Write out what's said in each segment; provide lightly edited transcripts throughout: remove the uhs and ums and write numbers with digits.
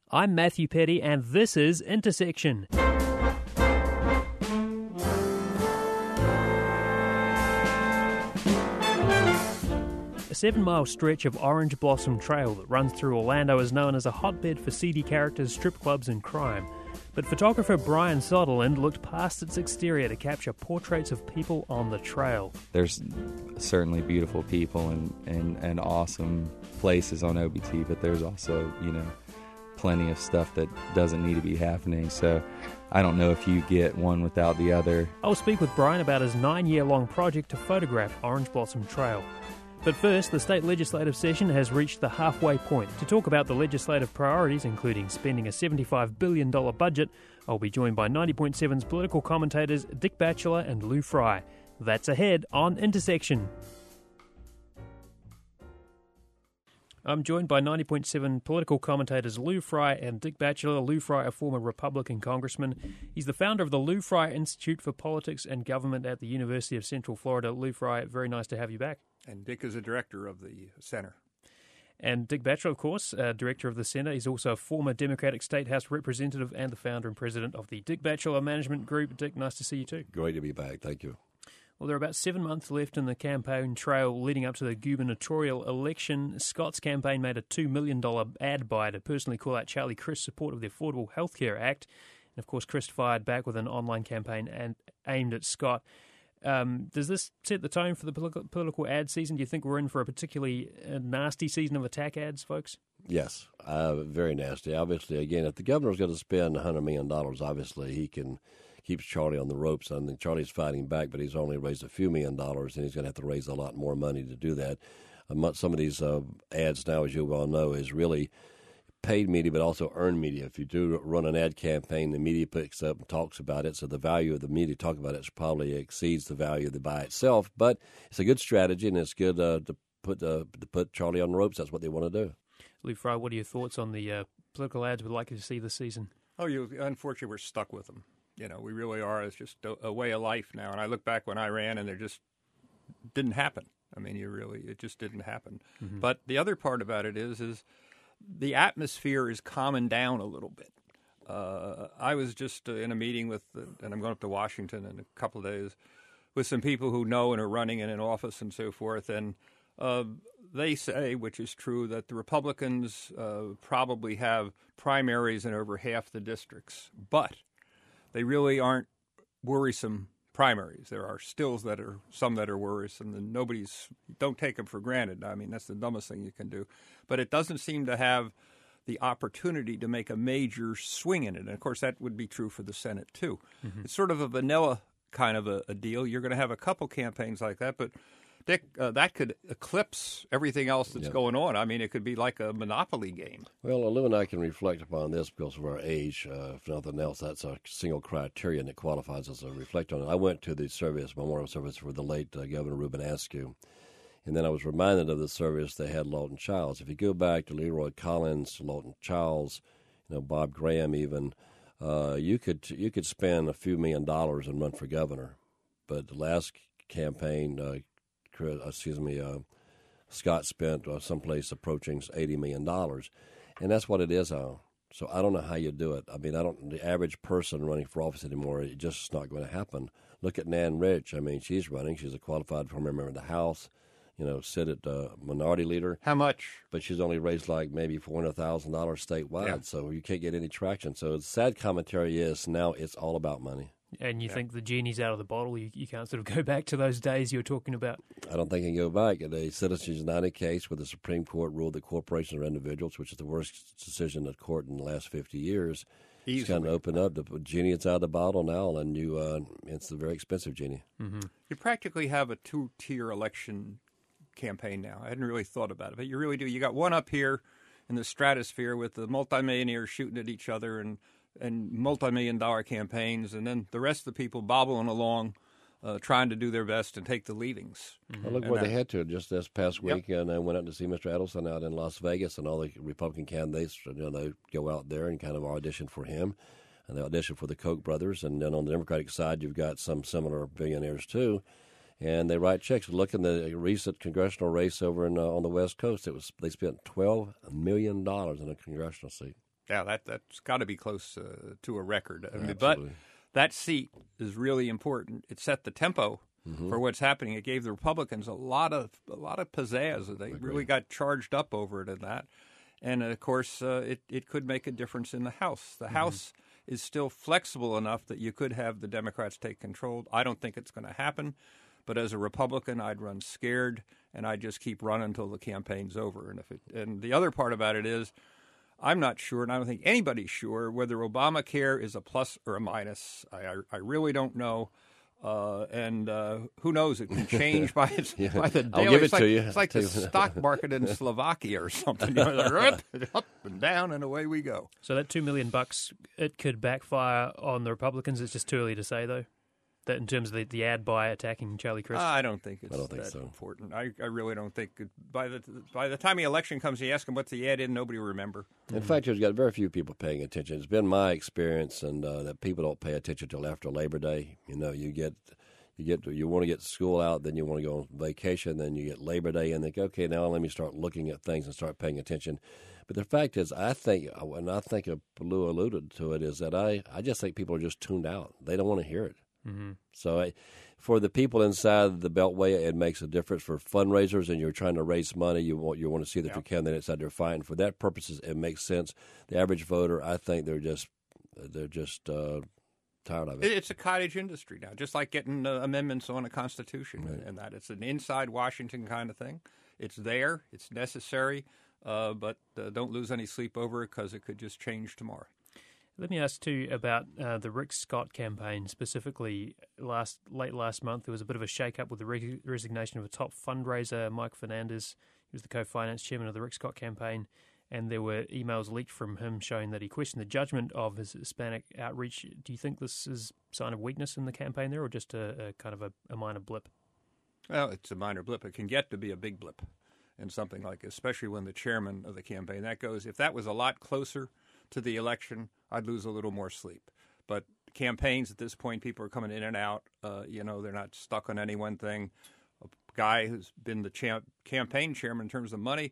I'm Matthew Petty, and this is Intersection. A 7-mile stretch of orange blossom trail that runs through Orlando is known as a hotbed for seedy characters, strip clubs and crime. But photographer Brian Sutherland looked past its exterior to capture portraits of people on the trail. There's certainly beautiful people and awesome places on OBT, but there's also, plenty of stuff that doesn't need to be happening. So I don't know if you get one without the other. I'll speak with Brian about his 9-year-long project to photograph Orange Blossom Trail. But first, the state legislative session has reached the halfway point. To talk about the legislative priorities, including spending a $75 billion budget, I'll be joined by 90.7's political commentators Dick Batchelor and Lou Fry. That's ahead on Intersection. I'm joined by 90.7 political commentators Lou Fry and Dick Batchelor. Lou Fry, a former Republican congressman. He's the founder of the Lou Fry Institute for Politics and Government at the University of Central Florida. Lou Fry, very nice to have you back. And Dick is a director of the center. And Dick Batchelor, of course, director of the center. He's also a former Democratic State House representative and the founder and president of the Dick Batchelor Management Group. Dick, nice to see you too. Great to be back. Thank you. Well, there are about 7 months left in the campaign trail leading up to the gubernatorial election. Scott's campaign made a $2 million ad buy to personally call out Charlie Crist's support of the Affordable Health Care Act. And, of course, Crist fired back with an online campaign aimed at Scott. Does this set the tone for the political ad season? Do you think we're in for a particularly nasty season of attack ads, folks? Yes, very nasty. Obviously, again, if the governor's going to spend $100 million, obviously he can keep Charlie on the ropes. I think Charlie's fighting back, but he's only raised a few $1 million, and he's going to have to raise a lot more money to do that. Some of these ads now, as you well know, is really paid media, but also earned media. If you do run an ad campaign, the media picks up and talks about it, so the value of the media talk about it probably exceeds the value of the buy itself. But it's a good strategy, and it's good to put Charlie on the ropes. That's what they want to do. Lou Fry, what are your thoughts on the political ads we'd like to see this season? Unfortunately, we're stuck with them. We really are. It's just a way of life now. And I look back when I ran, and it just didn't happen. It just didn't happen. Mm-hmm. But the other part about it is the atmosphere is calming down a little bit. I was just in a meeting and I'm going up to Washington in a couple of days, with some people who know and are running in an office and so forth. And they say, which is true, that the Republicans probably have primaries in over half the districts. But they really aren't worrisome primaries. There are still some that are worrisome, and don't take them for granted. That's the dumbest thing you can do. But it doesn't seem to have the opportunity to make a major swing in it. And, of course, that would be true for the Senate, too. Mm-hmm. It's sort of a vanilla kind of a deal. You're going to have a couple campaigns like that, but Dick, that could eclipse everything else that's going on. It could be like a Monopoly game. Well, Lou and I can reflect upon this because of our age. If nothing else, that's a single criterion that qualifies us to reflect on it. I went to the memorial service for the late Governor Reuben Askew, and then I was reminded of the service they had Lawton Childs. If you go back to Leroy Collins, Lawton Childs, Bob Graham even, you could spend a few $1 million and run for governor. But the last campaign, Scott spent someplace approaching $80 million, and that's what it is. So I don't know how you do it. The average person running for office anymore, it's just not going to happen. Look at Nan Rich. She's running. She's a qualified former member of the House. Senate minority leader. How much? But she's only raised like maybe $400,000 statewide, so you can't get any traction. So the sad commentary is now it's all about money. And you think the genie's out of the bottle? You can't sort of go back to those days you were talking about? I don't think you can go back. In a Citizens United case where the Supreme Court ruled that corporations are individuals, which is the worst decision of the court in the last 50 years, it's kind of opened up. The genie is out of the bottle now, and it's a very expensive genie. Mm-hmm. You practically have a two-tier election campaign now. I hadn't really thought about it, but you really do. You got one up here in the stratosphere with the multimillionaires shooting at each other and multi-million-dollar campaigns, and then the rest of the people bobbling along, trying to do their best and take the leadings. Mm-hmm. Well, look where they had to just this past week, and I went out to see Mr. Adelson out in Las Vegas, and all the Republican candidates, they go out there and kind of audition for him, and they audition for the Koch brothers, and then on the Democratic side, you've got some similar billionaires too, and they write checks. Look in the recent congressional race over on the West Coast, they spent $12 million in a congressional seat. Yeah, that's got to be close to a record. I mean, but Absolutely. that seat is really important. It set the tempo for what's happening. It gave the Republicans a lot of pizzazz. They really got charged up over it and that. And of course, it could make a difference in the House. The House is still flexible enough that you could have the Democrats take control. I don't think it's going to happen. But as a Republican, I'd run scared, and I'd just keep running until the campaign's over. And the other part about it is, I'm not sure, and I don't think anybody's sure, whether Obamacare is a plus or a minus. I really don't know. And who knows? It can change by the daily. I'll give it to you. It's like the stock market in Slovakia or something. Up and down, and away we go. So that $2 million, it could backfire on the Republicans. It's just too early to say, though. That in terms of the ad buy attacking Charlie Crist? I don't think it's that important. I really don't think by the time the election comes, you ask them what's the ad in, nobody will remember. In fact, there's got very few people paying attention. It's been my experience, and that people don't pay attention till after Labor Day. You know, you want to get school out, then you want to go on vacation, then you get Labor Day, and think, okay, now let me start looking at things and start paying attention. But the fact is, I think Lou alluded to it, is that I just think people are just tuned out. They don't want to hear it. Mm-hmm. So for the people inside the Beltway, it makes a difference. For fundraisers and you're trying to raise money, you want to see that your candidates out there fighting. For that purposes, it makes sense. The average voter, I think they're just tired of it. It's a cottage industry now, just like getting amendments on a Constitution, and that it's an inside Washington kind of thing. It's there, it's necessary, but don't lose any sleep over it because it could just change tomorrow. Let me ask, too, about the Rick Scott campaign. Specifically, late last month, there was a bit of a shake-up with the resignation of a top fundraiser, Mike Fernandez. He was the co-finance chairman of the Rick Scott campaign, and there were emails leaked from him showing that he questioned the judgment of his Hispanic outreach. Do you think this is a sign of weakness in the campaign there, or just a kind of a minor blip? Well, it's a minor blip. It can get to be a big blip in something like this, especially when the chairman of the campaign, if that was a lot closer to the election, I'd lose a little more sleep. But campaigns at this point, people are coming in and out. They're not stuck on any one thing. A guy who's been the campaign chairman in terms of money,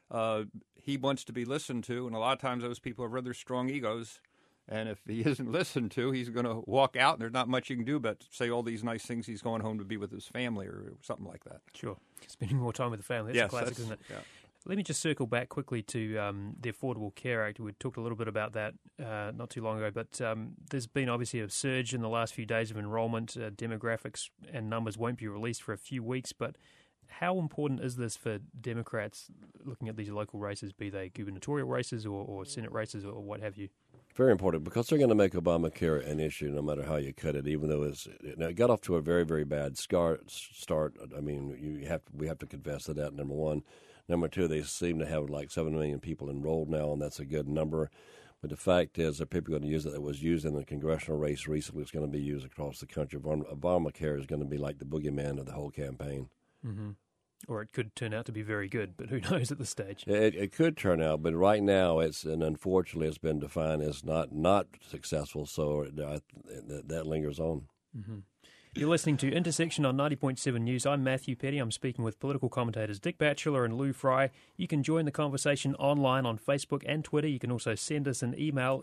he wants to be listened to, and a lot of times those people have rather strong egos. And if he isn't listened to, he's going to walk out, and there's not much you can do but say all these nice things. He's going home to be with his family or something like that. Sure. Spending more time with the family. That's a classic, isn't it? Yeah. Let me just circle back quickly to the Affordable Care Act. We talked a little bit about that not too long ago, but there's been obviously a surge in the last few days of enrollment. Demographics and numbers won't be released for a few weeks, but how important is this for Democrats looking at these local races, be they gubernatorial races or Senate races or what have you? Very important, because they're going to make Obamacare an issue no matter how you cut it, even though it got off to a very, very bad start. I mean, we have to confess to that, number one. Number two, they seem to have like 7 million people enrolled now, and that's a good number. But the fact is that people are going to use it. That was used in the congressional race recently. It's going to be used across the country. Obamacare is going to be like the boogeyman of the whole campaign. Mm-hmm. Or it could turn out to be very good, but who knows at this stage? It could turn out, but right now unfortunately it's been defined as not successful, so that lingers on. Mm-hmm. You're listening to Intersection on 90.7 News. I'm Matthew Petty. I'm speaking with political commentators Dick Batchelor and Lou Fry. You can join the conversation online on Facebook and Twitter. You can also send us an email,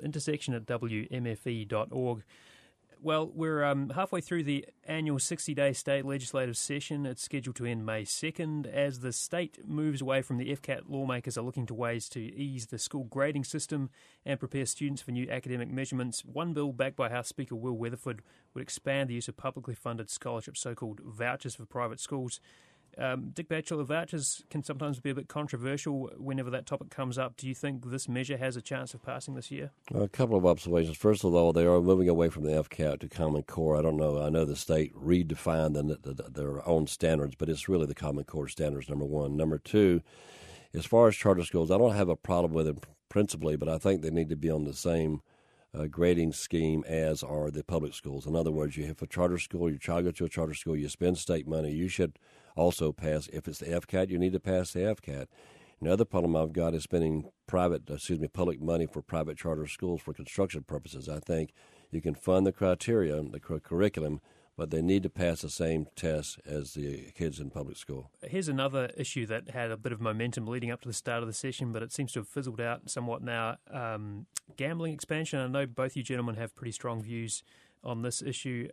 intersection@wmfe.org. Well, we're halfway through the annual 60-day state legislative session. It's scheduled to end May 2nd. As the state moves away from the FCAT, lawmakers are looking to ways to ease the school grading system and prepare students for new academic measurements. One bill backed by House Speaker Will Weatherford would expand the use of publicly funded scholarships, so-called vouchers for private schools. Dick Batchelor, vouchers can sometimes be a bit controversial whenever that topic comes up. Do you think this measure has a chance of passing this year? A couple of observations. First of all, they are moving away from the FCAT to Common Core. I don't know. I know the state redefined their own standards, but it's really the Common Core standards, number one. Number two, as far as charter schools, I don't have a problem with them principally, but I think they need to be on the same grading scheme as are the public schools. In other words, you have a charter school, your child goes to a charter school, you spend state money, you should also pass. If it's the FCAT, you need to pass the FCAT. Another problem I've got is spending public money for private charter schools for construction purposes. I think you can fund the criteria, the curriculum, but they need to pass the same tests as the kids in public school. Here's another issue that had a bit of momentum leading up to the start of the session, but it seems to have fizzled out somewhat now. Gambling expansion. I know both you gentlemen have pretty strong views on this issue.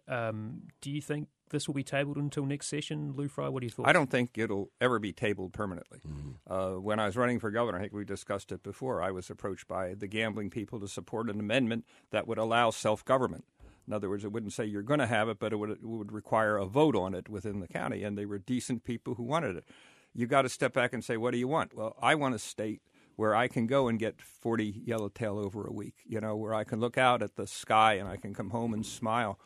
Do you think this will be tabled until next session? Lou Fry, what do you think? I don't think it'll ever be tabled permanently. When I was running for governor, I think we discussed it before, I was approached by the gambling people to support an amendment that would allow self-government. In other words, it wouldn't say you're going to have it, but it would require a vote on it within the county, and they were decent people who wanted it. You got to step back and say, what do you want? Well, I want a state where I can go and get 40 yellowtail over a week, where I can look out at the sky and I can come home and smile.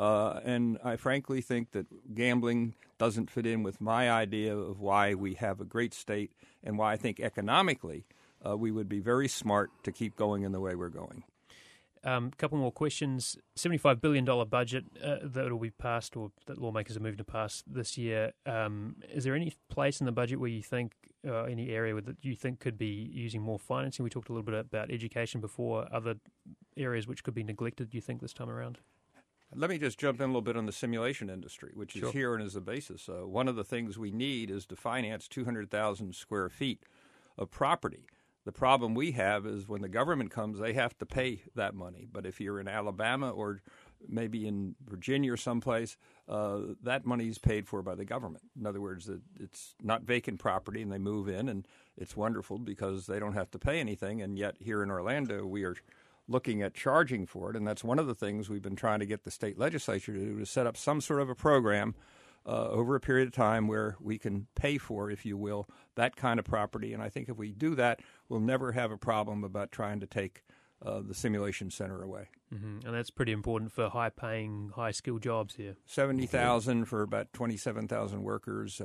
And I frankly think that gambling doesn't fit in with my idea of why we have a great state and why I think economically we would be very smart to keep going in the way we're going. A couple more questions. $75 billion budget that will be passed, or that lawmakers are moving to pass this year. Is there any place in the budget where you think, any area that you think could be using more financing? We talked a little bit about education before. Other areas which could be neglected, do you think, this time around? Let me just jump in a little bit on the simulation industry, which is here and is the basis. One of the things we need is to finance 200,000 square feet of property. The problem we have is when the government comes, they have to pay that money. But if you're in Alabama or maybe in Virginia or someplace, that money is paid for by the government. In other words, it's not vacant property, and they move in, and it's wonderful because they don't have to pay anything. And yet here in Orlando, we are looking at charging for it, and that's one of the things we've been trying to get the state legislature to do, to set up some sort of a program over a period of time where we can pay for, if you will, that kind of property. And I think if we do that, we'll never have a problem about trying to take the simulation center away. Mm-hmm. And that's pretty important for high-paying, high-skilled jobs here. 70,000 for about 27,000 workers,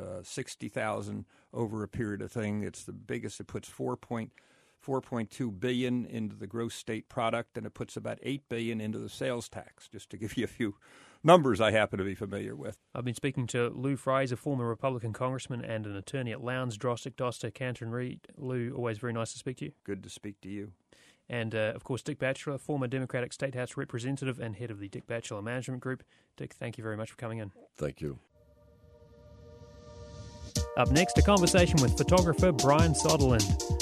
60,000 over a period of thing. It's the biggest. It puts $4.2 billion into the gross state product, and it puts about $8 billion into the sales tax, just to give you a few numbers I happen to be familiar with. I've been speaking to Lou Fry, a former Republican congressman and an attorney at Lowndes, Drostick, Doster, Cantor and Reed. Lou, always very nice to speak to you. Good to speak to you. And, of course, Dick Batchelor, former Democratic State House representative and head of the Dick Batchelor Management Group. Dick, thank you very much for coming in. Thank you. Up next, a conversation with photographer Brian Soderlund.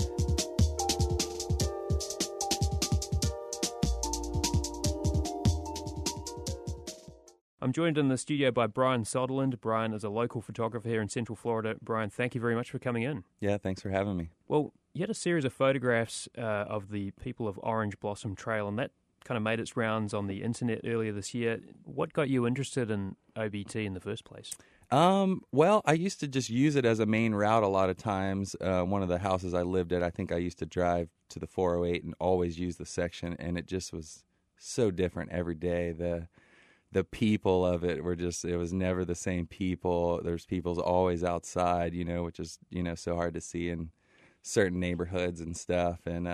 I'm joined in the studio by Brian Soderlund. Brian is a local photographer here in Central Florida. Brian, thank you very much for coming in. Yeah, thanks for having me. Well, you had a series of photographs of the people of Orange Blossom Trail, and that kind of made its rounds on the internet earlier this year. What got you interested in OBT in the first place? Well, I used to just use it as a main route a lot of times. One of the houses I lived at, I think I used to drive to the 408 and always use the section, and it just was so different every day. The people of it were just, it was never the same people. There's people always outside, which is, so hard to see in certain neighborhoods and stuff. And,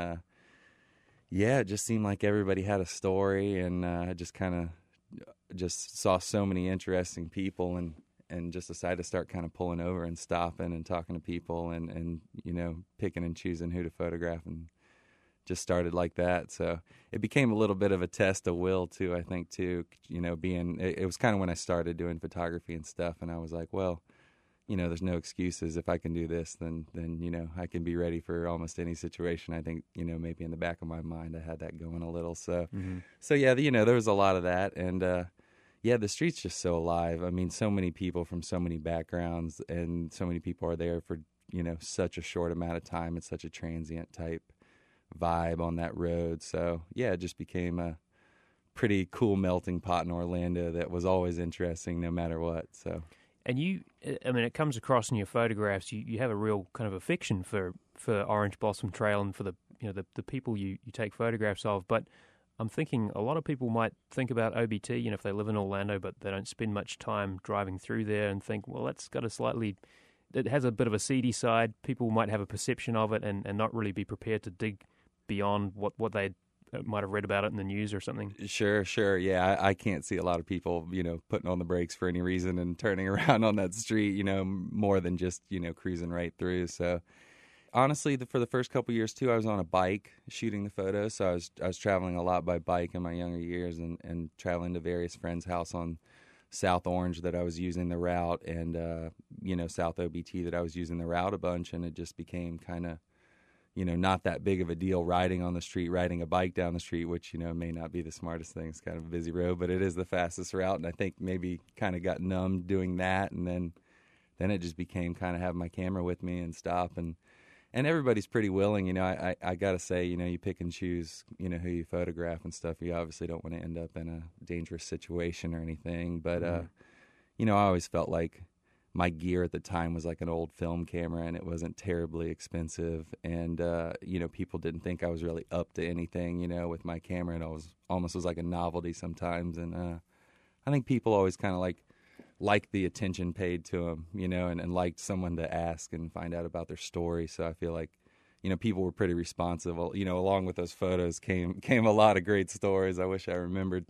it just seemed like everybody had a story, and I just kind of just saw so many interesting people and just decided to start kind of pulling over and stopping and talking to people and picking and choosing who to photograph, and just started like that. So it became a little bit of a test of will too, I think too, it was kind of when I started doing photography and stuff, and I was like, well, there's no excuses. If I can do this, then I can be ready for almost any situation. I think, maybe in the back of my mind I had that going a little. So, there was a lot of that. And, the street's just so alive. I mean, so many people from so many backgrounds, and so many people are there for, such a short amount of time. It's such a transient type vibe on that road. So, it just became a pretty cool melting pot in Orlando that was always interesting no matter what. So. And it comes across in your photographs, you have a real kind of affection for Orange Blossom Trail and for the people you take photographs of. But I'm thinking a lot of people might think about OBT, if they live in Orlando, but they don't spend much time driving through there, and think, well, that's got it has a bit of a seedy side. People might have a perception of it and not really be prepared to dig beyond what they might have read about it in the news or something. Sure. Yeah, I can't see a lot of people, putting on the brakes for any reason and turning around on that street, more than just, cruising right through. So honestly, for the first couple of years too, I was on a bike shooting the photos. So I was traveling a lot by bike in my younger years and traveling to various friends' house on South Orange that I was using the route, and South OBT that I was using the route a bunch, and it just became kind of, not that big of a deal riding on the street, riding a bike down the street, which, may not be the smartest thing. It's kind of a busy road, but it is the fastest route, and I think maybe kind of got numb doing that, and then it just became kind of having my camera with me and stop, and everybody's pretty willing. I got to say, you pick and choose, who you photograph and stuff. You obviously don't want to end up in a dangerous situation or anything. But, I always felt like my gear at the time was like an old film camera, and it wasn't terribly expensive. And, people didn't think I was really up to anything, with my camera. And it almost was like a novelty sometimes. And I think people always kind of liked the attention paid to them, and liked someone to ask and find out about their story. So I feel like, people were pretty responsive. Along with those photos came a lot of great stories. I wish I remembered,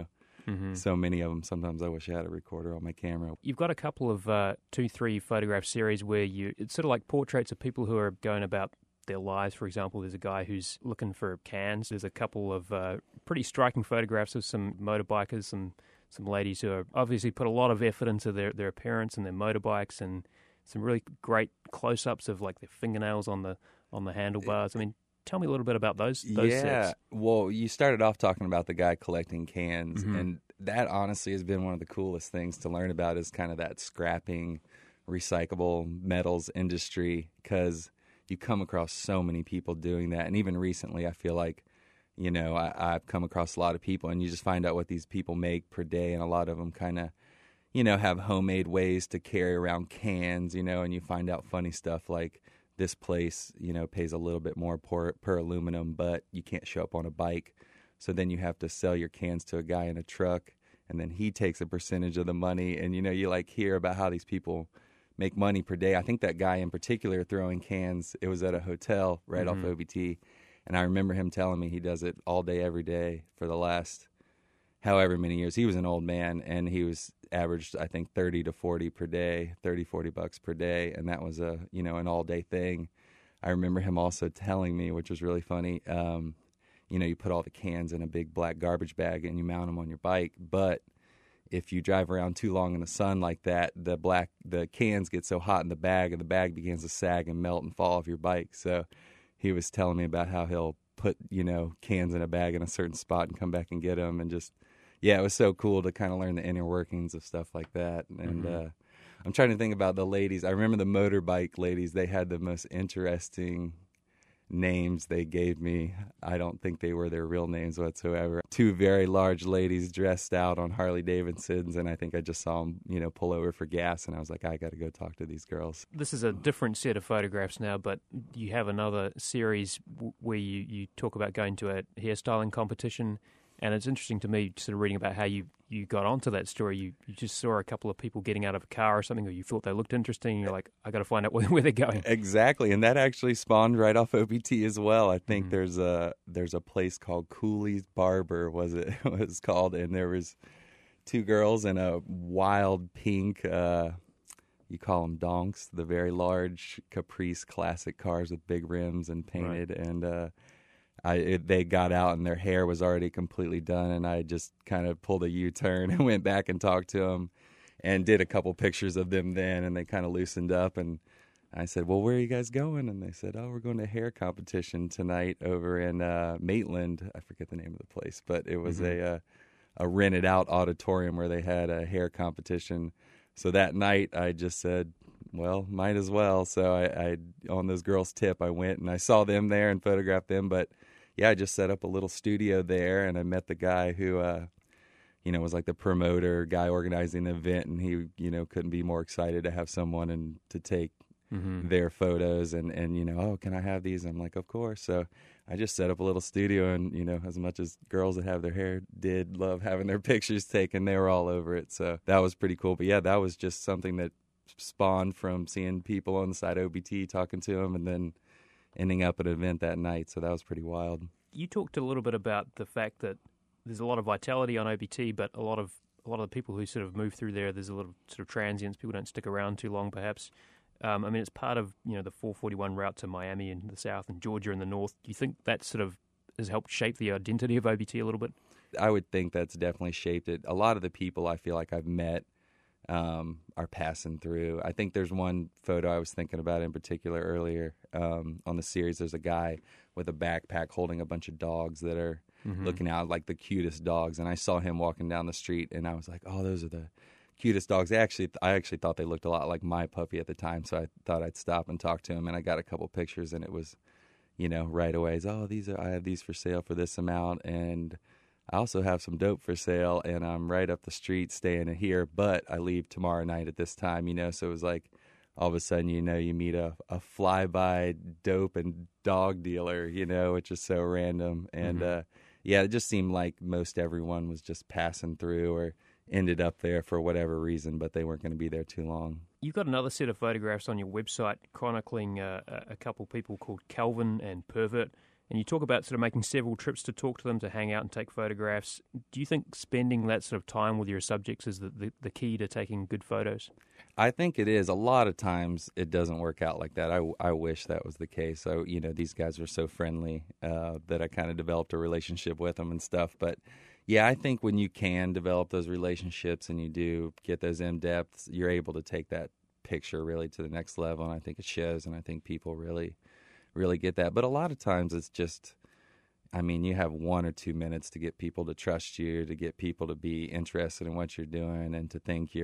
so many of them. Sometimes I wish I had a recorder on my camera. You've got a couple of 2-3 photograph series where it's sort of like portraits of people who are going about their lives. For example, there's a guy who's looking for cans. There's a couple of pretty striking photographs of some motorbikers, some ladies who have obviously put a lot of effort into their appearance and their motorbikes, and some really great close-ups of like their fingernails on the handlebars. I mean, tell me a little bit about those sets. Well, you started off talking about the guy collecting cans, and that honestly has been one of the coolest things to learn about, is kind of that scrapping, recyclable metals industry, because you come across so many people doing that. And even recently, I feel like, I've come across a lot of people, and you just find out what these people make per day, and a lot of them kind of, have homemade ways to carry around cans, and you find out funny stuff like this place, pays a little bit more per aluminum, but you can't show up on a bike. So then you have to sell your cans to a guy in a truck, and then he takes a percentage of the money, and, you hear about how these people make money per day. I think that guy in particular throwing cans, it was at a hotel right off OBT. And I remember him telling me he does it all day, every day for the last however many years. He was an old man, and he was averaged, I think, 30 to 40 per day, $30-40 per day. And that was an all day thing. I remember him also telling me, which was really funny, you put all the cans in a big black garbage bag and you mount them on your bike. But if you drive around too long in the sun like that, the cans get so hot in the bag, and the bag begins to sag and melt and fall off your bike. So he was telling me about how he'll put, cans in a bag in a certain spot and come back and get them. And just, it was so cool to kind of learn the inner workings of stuff like that. And I'm trying to think about the ladies. I remember the motorbike ladies. They had the most interesting names they gave me. I don't think they were their real names whatsoever. 2 very large ladies dressed out on Harley Davidsons, and I think I just saw them, pull over for gas, and I was like, I got to go talk to these girls. This is a different set of photographs now, but you have another series where you talk about going to a hairstyling competition, and it's interesting to me sort of reading about how you got onto that story. You just saw a couple of people getting out of a car or something, or you thought they looked interesting, and you're like, I got to find out where they're going. Exactly, and that actually spawned right off OBT as well. I think there's a place called Cooley's Barber, was called, and there was 2 girls in a wild pink, you call them donks, the very large Caprice classic cars with big rims and painted, right. And they got out and their hair was already completely done, and I just kind of pulled a U-turn and went back and talked to them and did a couple pictures of them then, and they kind of loosened up, and I said, well, where are you guys going? And they said, oh, we're going to a hair competition tonight over in Maitland. I forget the name of the place, but it was a rented out auditorium where they had a hair competition. So that night I just said, well, might as well. So I on those girls' tip, I went and I saw them there and photographed them, but I just set up a little studio there, and I met the guy who, was like the promoter, guy organizing the event, and he, couldn't be more excited to have someone and to take their photos and oh, can I have these? I'm like, of course. So I just set up a little studio, and, as much as girls that have their hair did love having their pictures taken, they were all over it. So that was pretty cool. But that was just something that spawned from seeing people on the side of OBT, talking to them, and then ending up at an event that night. So that was pretty wild. You talked a little bit about the fact that there's a lot of vitality on OBT, but a lot of the people who sort of move through there's a lot of sort of transients. People don't stick around too long, perhaps. It's part of the 441 route to Miami in the south and Georgia in the north. Do you think that's sort of has helped shape the identity of OBT a little bit? I would think that's definitely shaped it. A lot of the people I feel like I've met are passing through. I think there's one photo I was thinking about in particular earlier on the series. There's a guy with a backpack holding a bunch of dogs that are looking out like the cutest dogs. And I saw him walking down the street, and I was like, oh, those are the cutest dogs. I actually thought they looked a lot like my puppy at the time, so I thought I'd stop and talk to him. And I got a couple pictures, and it was, right away, I have these for sale for this amount, and I also have some dope for sale, and I'm right up the street staying here, but I leave tomorrow night at this time, so it was like all of a sudden, you meet a fly-by dope and dog dealer, which is so random. And, it just seemed like most everyone was just passing through or ended up there for whatever reason, but they weren't going to be there too long. You've got another set of photographs on your website chronicling a couple people called Calvin and Pervert. And you talk about sort of making several trips to talk to them, to hang out and take photographs. Do you think spending that sort of time with your subjects is the key to taking good photos? I think it is. A lot of times it doesn't work out like that. I wish that was the case. So, these guys were so friendly that I kind of developed a relationship with them and stuff. But, yeah, I think when you can develop those relationships and you do get those in-depths, you're able to take that picture really to the next level. And I think it shows, and I think people really get that. But a lot of times it's just, you have 1 or 2 minutes to get people to trust you, to get people to be interested in what you're doing, and to think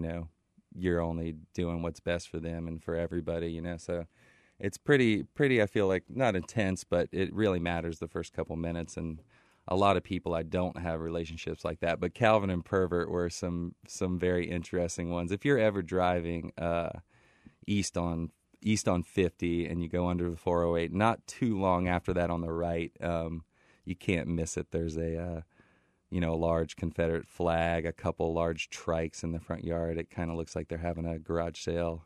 you're only doing what's best for them and for everybody, So it's pretty, I feel like, not intense, but it really matters the first couple minutes. And a lot of people, I don't have relationships like that. But Calvin and Pervert were some very interesting ones. If you're ever driving east on 50 and you go under the 408, not too long after that on the right, you can't miss it. There's a large Confederate flag, a couple large trikes in the front yard. It kind of looks like they're having a garage sale,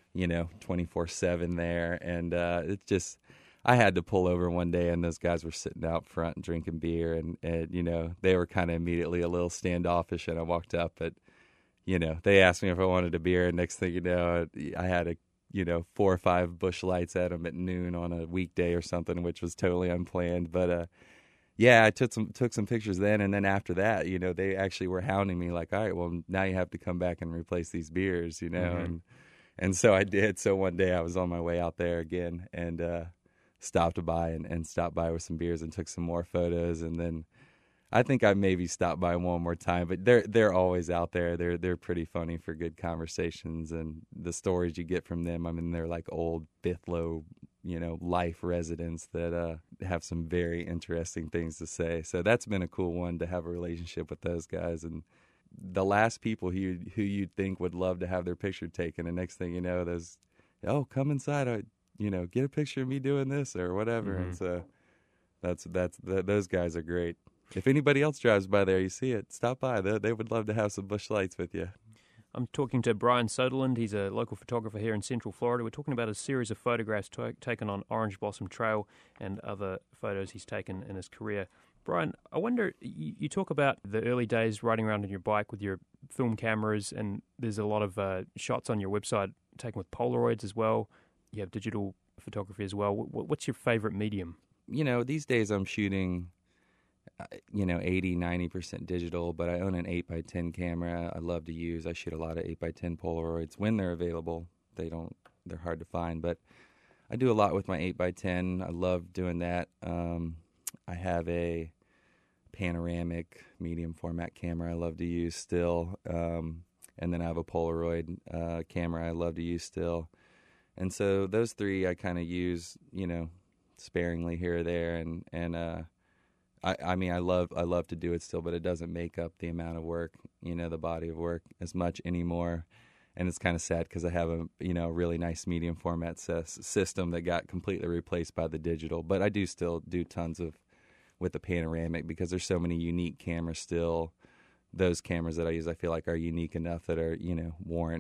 24/7 there. And it's just, I had to pull over one day, and those guys were sitting out front and drinking beer, and they were kind of immediately a little standoffish, and I walked up, but they asked me if I wanted a beer, and next thing you know, I had a 4 or 5 Busch Lights at them at noon on a weekday or something, which was totally unplanned. But I took some pictures then, and then after that, they actually were hounding me like, all right, well, now you have to come back and replace these beers, and so I did. So one day I was on my way out there again, and stopped by with some beers and took some more photos, and then I think I maybe stopped by one more time, but they're always out there. They're pretty funny for good conversations, and the stories you get from them, they're like old Bithlow, life residents that have some very interesting things to say. So that's been a cool one to have a relationship with those guys. And the last people who you'd think would love to have their picture taken, and next thing you know, there's, come inside, get a picture of me doing this or whatever. And so those guys are great. If anybody else drives by there, you see it, stop by. They would love to have some Busch Lights with you. I'm talking to Brian Soderlund. He's a local photographer here in Central Florida. We're talking about a series of photographs taken on Orange Blossom Trail and other photos he's taken in his career. Brian, I wonder, you talk about the early days riding around on your bike with your film cameras, and there's a lot of shots on your website taken with Polaroids as well. You have digital photography as well. What's your favorite medium? These days I'm shooting 80-90% digital, but I own an 8x10 camera I love to use. I shoot a lot of 8x10 Polaroids when they're available. They're hard to find, but I do a lot with my 8x10. I love doing that. I have a panoramic medium format camera I love to use still, and then I have a Polaroid camera I love to use still. And so those three I kind of use, sparingly here or there, and I love to do it still, but it doesn't make up the amount of work, the body of work as much anymore. And it's kind of sad because I have a really nice medium format system that got completely replaced by the digital. But I do still do tons with the panoramic because there's so many unique cameras still. Those cameras that I use, I feel like are unique enough that are warrant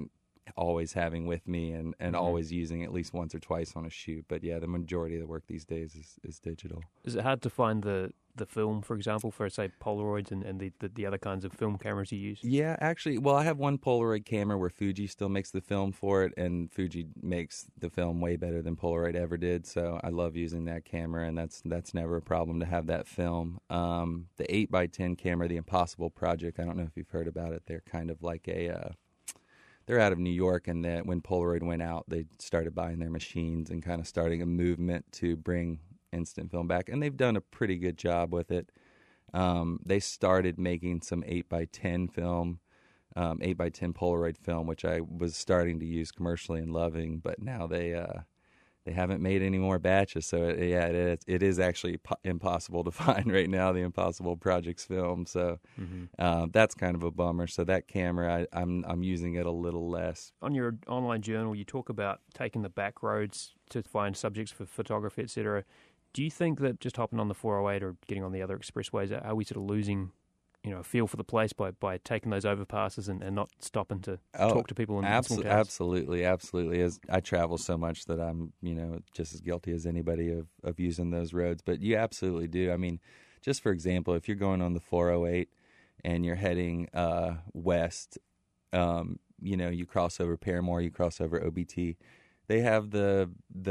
always having with me and always using at least once or twice on a shoot. But yeah, the majority of the work these days is digital. Is it hard to find the film, for example, for, say, Polaroids and the other kinds of film cameras you use? Yeah, actually, well, I have one Polaroid camera where Fuji still makes the film for it, and Fuji makes the film way better than Polaroid ever did, so I love using that camera, and that's never a problem to have that film. The 8x10 camera, the Impossible Project, I don't know if you've heard about it. They're kind of like they're out of New York, and then when Polaroid went out, they started buying their machines and kind of starting a movement to bring instant film back, and they've done a pretty good job with it. They started making some 8x10 film, 8x10 Polaroid film, which I was starting to use commercially and loving, but now they haven't made any more batches, so it is actually impossible to find right now, the Impossible Project's film. So that's kind of a bummer. So that camera, I'm using it a little less. On your online journal, you talk about taking the back roads to find subjects for photography, etc. Do you think that just hopping on the 408 or getting on the other expressways, are we sort of losing, a feel for the place by taking those overpasses and not stopping to talk to people in small towns? Absolutely. As I travel so much that I'm, just as guilty as anybody of using those roads. But you absolutely do. I mean, just for example, if you're going on the 408 and you're heading west, you cross over Paramore, you cross over OBT. They have the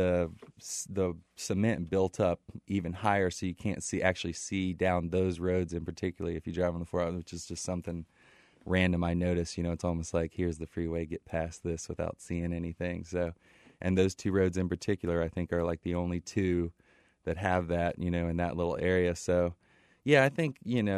cement built up even higher, so you can't actually see down those roads in particular if you drive on the 408, which is just something random I noticed. It's almost like, here's the freeway, get past this without seeing anything. So, and those two roads in particular, I think, are like the only two that have that, in that little area. So, yeah, I think,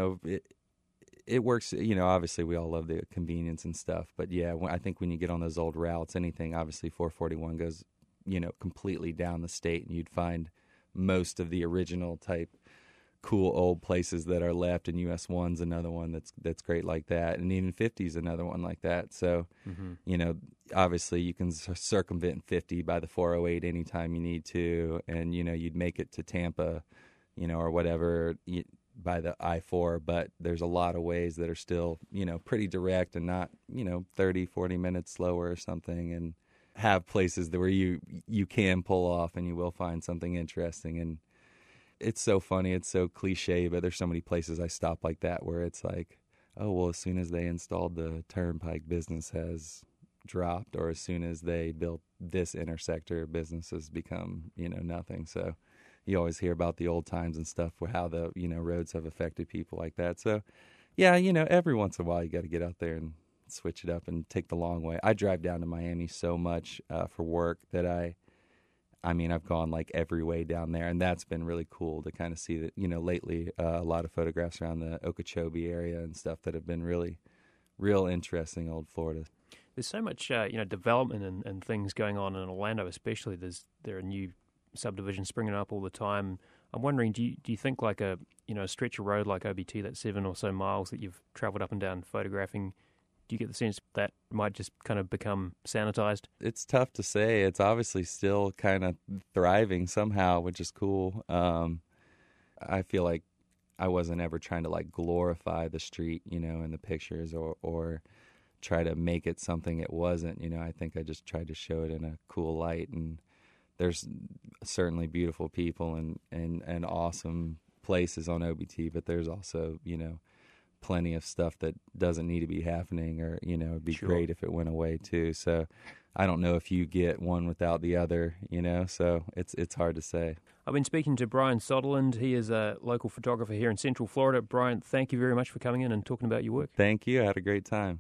it works, obviously we all love the convenience and stuff, but yeah, I think when you get on those old routes, anything, obviously 441 goes, completely down the state, and you'd find most of the original type cool old places that are left, and US 1's another one that's great like that, and even 50's another one like that. So, obviously you can circumvent 50 by the 408 anytime you need to, and, you'd make it to Tampa, or whatever, by the I-4, but there's a lot of ways that are still, pretty direct and not, 30, 40 minutes slower or something, and have places where you can pull off and you will find something interesting. And it's so funny, it's so cliche, but there's so many places I stop like that where it's like, oh, well, as soon as they installed the turnpike, business has dropped, or as soon as they built this intersector, business has become, nothing. So you always hear about the old times and stuff, how the, roads have affected people like that. So, yeah, every once in a while you got to get out there and switch it up and take the long way. I drive down to Miami so much for work that I've gone like every way down there, and that's been really cool to kind of see that, lately a lot of photographs around the Okeechobee area and stuff that have been really, real interesting, old Florida. There's so much, development and things going on in Orlando, especially. There are new subdivisions springing up all the time. I'm wondering, do you think like a stretch of road like OBT, that's 7 or so miles that you've travelled up and down photographing, do you get the sense that might just kind of become sanitized? It's tough to say. It's obviously still kind of thriving somehow, which is cool. I feel like I wasn't ever trying to like glorify the street, in the pictures or try to make it something it wasn't. I think I just tried to show it in a cool light, and there's certainly beautiful people and awesome places on OBT, but there's also, plenty of stuff that doesn't need to be happening, or, it'd be great if it went away too. So I don't know if you get one without the other, so it's hard to say. I've been speaking to Brian Soderlund. He is a local photographer here in Central Florida. Brian, thank you very much for coming in and talking about your work. Thank you. I had a great time.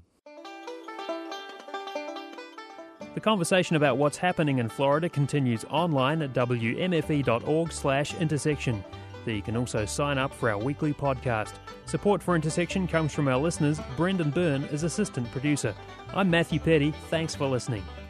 The conversation about what's happening in Florida continues online at wmfe.org/intersection. There you can also sign up for our weekly podcast. Support for Intersection comes from our listeners. Brendan Byrne is assistant producer. I'm Matthew Petty. Thanks for listening.